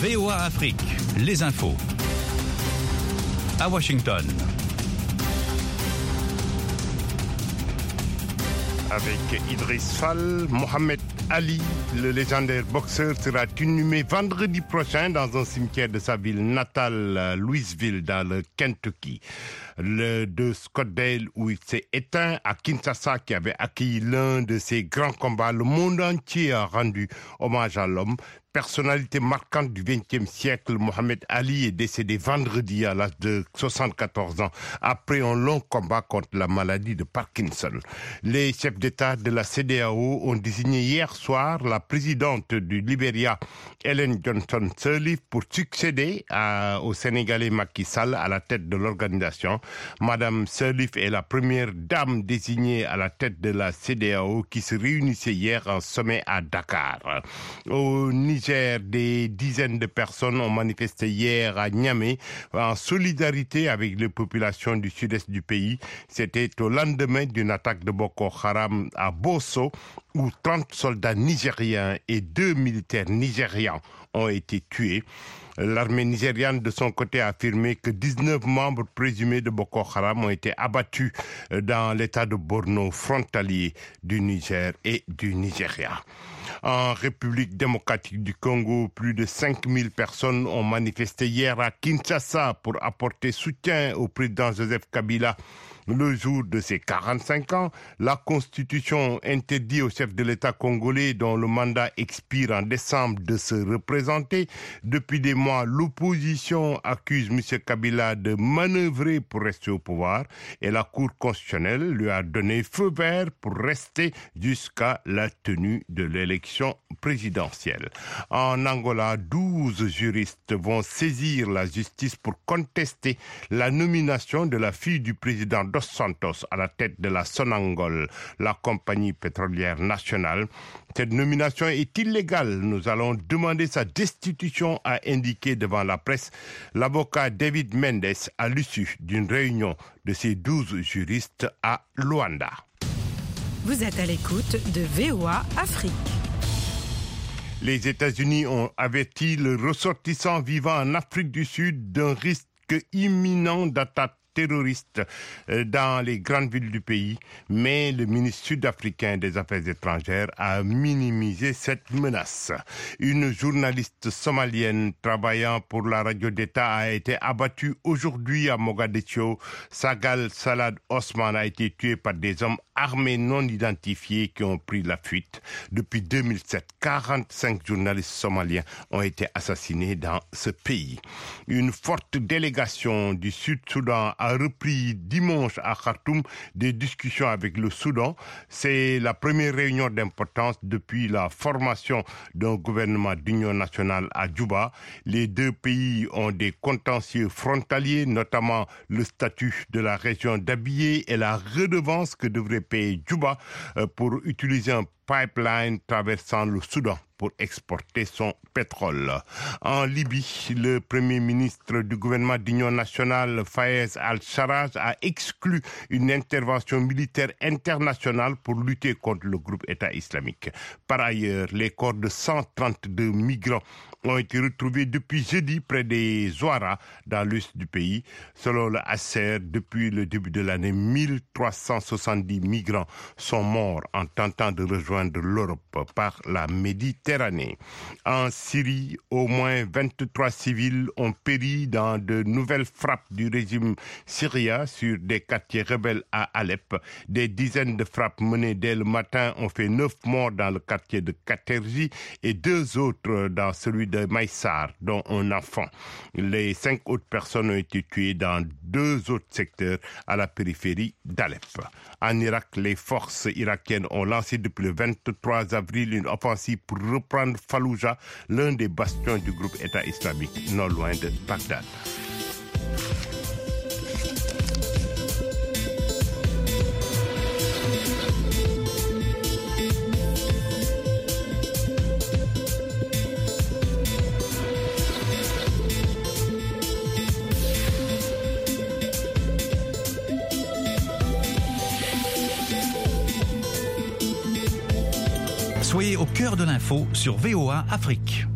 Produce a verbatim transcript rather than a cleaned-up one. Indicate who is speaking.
Speaker 1: V O A Afrique, les infos. À Washington.
Speaker 2: Avec Idriss Fall, Mohamed Ali, le légendaire boxeur, sera inhumé vendredi prochain dans un cimetière de sa ville natale, Louisville, dans le Kentucky. Le de Scottsdale, où il s'est éteint, à Kinshasa, qui avait accueilli l'un de ses grands combats. Le monde entier a rendu hommage à l'homme. Personnalité marquante du vingtième siècle, Mohamed Ali est décédé vendredi à l'âge de soixante-quatorze ans, après un long combat contre la maladie de Parkinson. Les chefs d'État de la C D A O ont désigné hier soir la présidente du Libéria, Ellen Johnson Sirleaf, pour succéder à, au Sénégalais Macky Sall à la tête de l'organisation. Madame Sirleaf est la première dame désignée à la tête de la C D A O qui se réunissait hier en sommet à Dakar. Au Niger, des dizaines de personnes ont manifesté hier à Niamey en solidarité avec les populations du sud-est du pays. C'était au lendemain d'une attaque de Boko Haram à Bosso où trente soldats nigériens et deux militaires nigérians ont été tués. L'armée nigériane, de son côté, a affirmé que dix-neuf membres présumés de Boko Haram ont été abattus dans l'état de Borno, frontalier du Niger et du Nigeria. En République démocratique du Congo, plus de cinq mille personnes ont manifesté hier à Kinshasa pour apporter soutien au président Joseph Kabila. Le jour de ses quarante-cinq ans, la Constitution interdit au chef de l'État congolais, dont le mandat expire en décembre, de se représenter. Depuis des mois, l'opposition accuse M. Kabila de manœuvrer pour rester au pouvoir et la Cour constitutionnelle lui a donné feu vert pour rester jusqu'à la tenue de l'élection présidentielle. En Angola, douze juristes vont saisir la justice pour contester la nomination de la fille du président Dos Santos à la tête de la Sonangol, la compagnie pétrolière nationale. Cette nomination est illégale. Nous allons demander sa destitution, a indiqué devant la presse l'avocat David Mendes à l'issue d'une réunion de ces douze juristes à Luanda.
Speaker 3: Vous êtes à l'écoute de V O A Afrique.
Speaker 2: Les États-Unis ont averti le ressortissant vivant en Afrique du Sud d'un risque imminent d'attaque terroristes dans les grandes villes du pays, mais le ministre sud-africain des Affaires étrangères a minimisé cette menace. Une journaliste somalienne travaillant pour la radio d'État a été abattue aujourd'hui à Mogadiscio. Sagal Salad Osman a été tué par des hommes armés non identifiés qui ont pris la fuite. Depuis deux mille sept, quarante-cinq journalistes somaliens ont été assassinés dans ce pays. Une forte délégation du Sud-Soudan a repris dimanche à Khartoum des discussions avec le Soudan. C'est la première réunion d'importance depuis la formation d'un gouvernement d'union nationale à Djouba. Les deux pays ont des contentieux frontaliers, notamment le statut de la région d'Abyei et la redevance que devrait payer Djouba pour utiliser un pipeline traversant le Soudan pour exporter son pétrole. En Libye, le premier ministre du gouvernement d'union nationale, Fayez al-Sarraj, a exclu une intervention militaire internationale pour lutter contre le groupe État islamique. Par ailleurs, les corps de cent trente-deux migrants ont été retrouvés depuis jeudi près des Zouara, dans l'est du pays. Selon le H C R, depuis le début de l'année, mille trois cent soixante-dix migrants sont morts en tentant de rejoindre l'Europe par la Méditerranée. En Syrie, au moins vingt-trois civils ont péri dans de nouvelles frappes du régime syrien sur des quartiers rebelles à Alep. Des dizaines de frappes menées dès le matin ont fait neuf morts dans le quartier de Katerji et deux autres dans celui de Maïsar, dont un enfant. Les cinq autres personnes ont été tuées dans deux autres secteurs à la périphérie d'Alep. En Irak, les forces irakiennes ont lancé depuis le vingt-trois avril une offensive pour reprendre Fallujah, l'un des bastions du groupe État islamique, non loin de Bagdad.
Speaker 1: Soyez au cœur de l'info sur V O A Afrique.